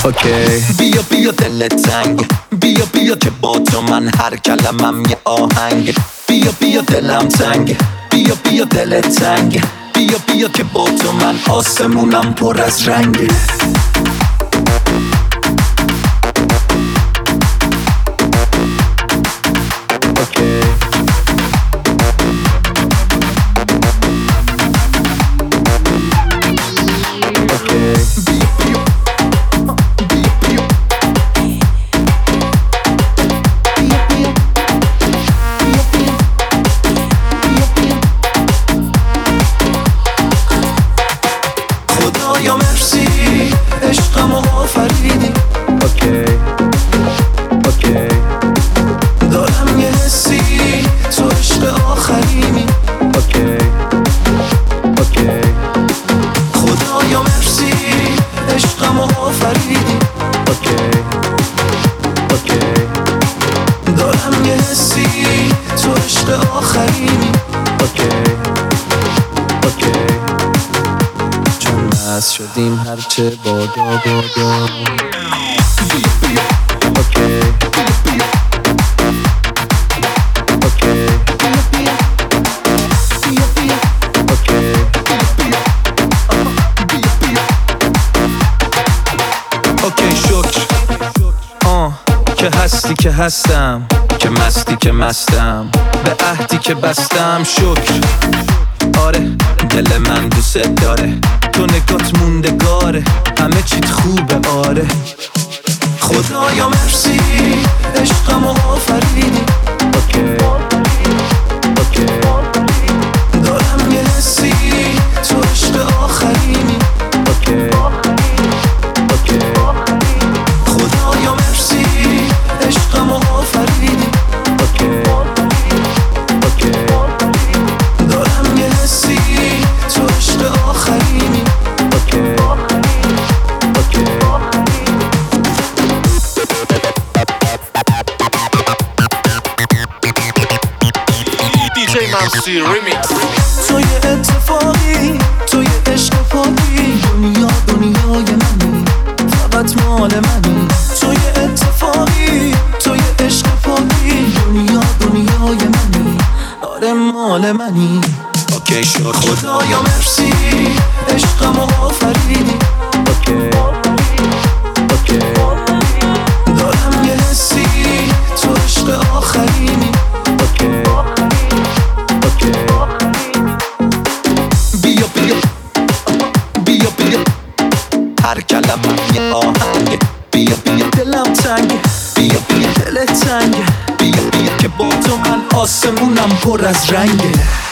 اوکی. بیا بیا دل تنگ، بیا بیا که با تو من هر کلمم یه آهنگ. بیا بیا دلم تنگ، بیا بیا دل تنگ، بیا بیا که با تو من آسمونم پر از رنگ. خدایا مرسی عشقمو آفریدی. اوکی. دارم یه حسی تو عشق آخرینی. اوکی. خدایا مرسی عشقمو آفریدی. اوکی. دارم یه حسی تو عشق آخرینی. اوکی. چون مست شدیم هرچه بادا. اوکی شکر که هستی که هستم، که مستی که مستم، به عهدی که بستم شکر. آره دل من دوست داره، تو نگات موندگاره، همه چیت خوبه. آره خدایا مرسی عشقمو آفریدی. دارم یه حسی تو عشق آخرینی. خدایا مرسی عشقمو آفریدی. دارم یه حسی تو عشق آخرینی. DJ Mamsi Remix. تو یه اتفاقی، تو یه عشق پاکی، دنیای منی، فقط مال منی. تو یه اتفاقی، تو یه عشق پاکی، دنیای منی، آره مال منی. اوکی شد خدایا مرسی عشقمو آفریدی. دارم یه حسی تو عشق آخرینی. بیا بیا بیا بیا هر کلمم یه آهنگ. بیا بیا دلم تنگ، بیا بیا دل تنگ، بیا بیا که با تو من آسمونم پر از رنگه.